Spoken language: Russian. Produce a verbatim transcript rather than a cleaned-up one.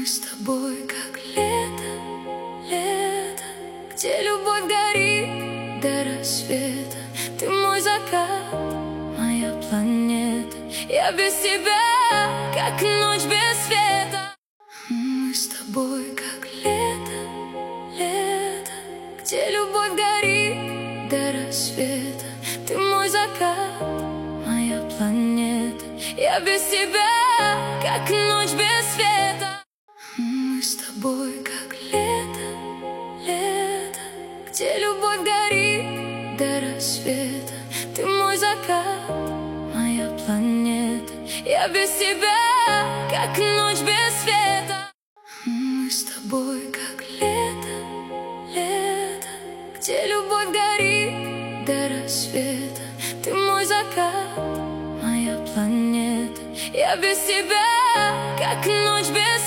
Мы с тобой как лето, лето, где любовь горит до рассвета. Ты мой закат, моя планета. Я без тебя, как ночь без света. Мы с тобой как лето, лето, где любовь горит до рассвета. Ты мой закат, моя планета. Я без тебя, как ночь без света. Мы с тобой как лето, лето, где любовь горит до рассвета. Ты мой закат, моя планета. Я без тебя, как ночь без света. Мы с тобой как лето, лето, где любовь горит до рассвета. Ты мой закат, моя планета. Я без тебя, как ночь без света.